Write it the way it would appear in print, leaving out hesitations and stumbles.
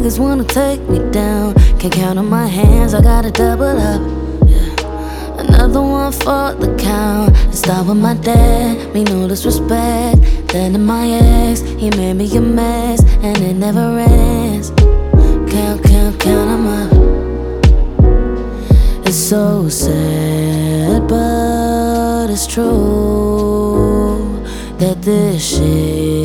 niggas wanna take me down. Can't count on my hands, I gotta double up. Yeah. Another one for the count. It started with my dad, me no disrespect. Then to my ex, he made me a mess, and it never ends. Count, count, count 'em up. It's so sad, but it's true that this shit